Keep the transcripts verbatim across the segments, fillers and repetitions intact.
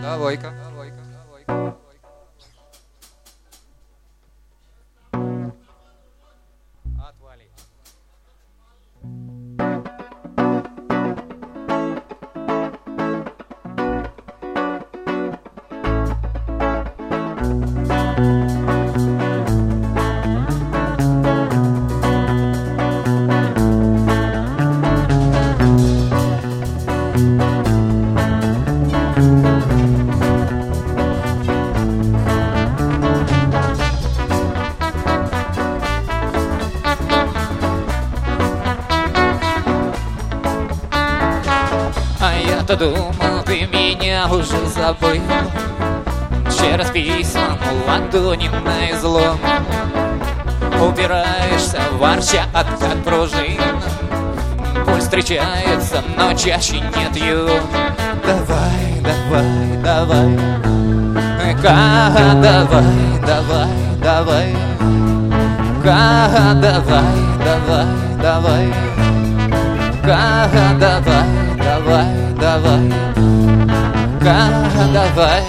Давай-ка, давай-ка, давай-ка. Отвали. А я-то думал, ты меня уже забыл. Через письма ладони на излом упираешься, ворча от как пружин. Пульс встречается, но чаще нет его. Давай, давай, давай, ка, давай, давай, давай, ка, давай, давай, давай, ка, давай, давай, давай, ка, давай.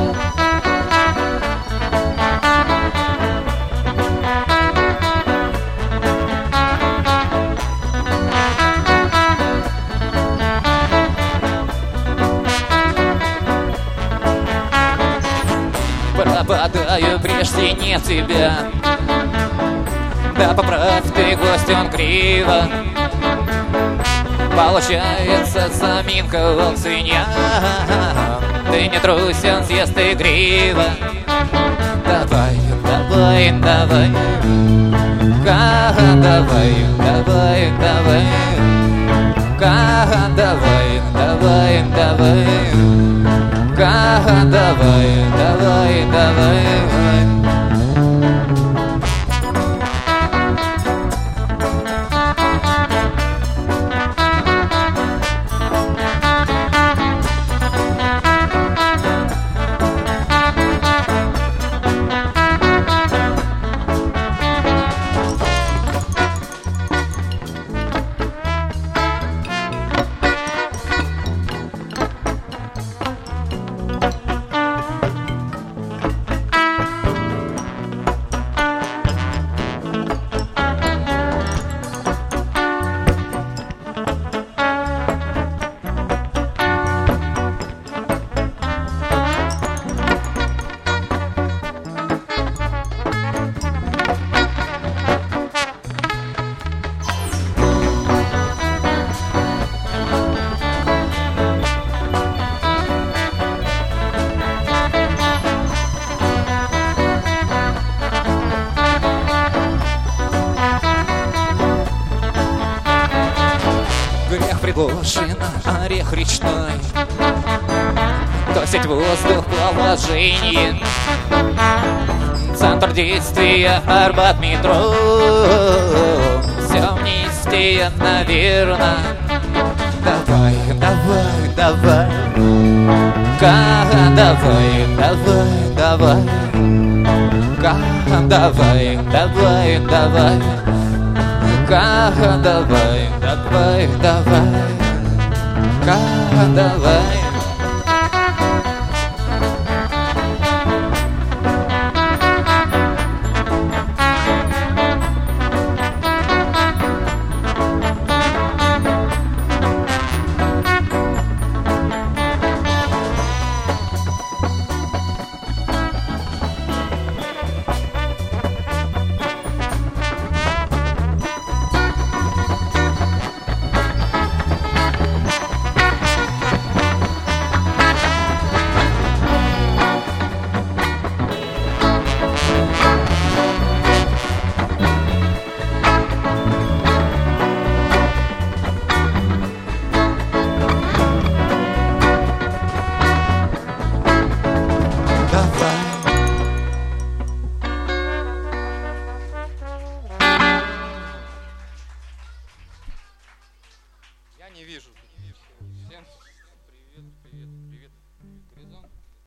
Пропадаю, прежде нет тебя. Да поправь ты, гость, он криво. Получается заминка, волк свинья. Ты не трусь, он съест игриво. Давай, давай, давай, ка, давай, давай, давай, ка, давай, давай, давай, ка, давай, давай, давай. Грех предложен, орех речной, косить воздух положение. Центр действия Арбат метро. Все вместе, наверно. Давай, давай, давай, ка, давай, давай, давай, ка, давай, давай, давай, ка, давай, давай, давай, ка, давай.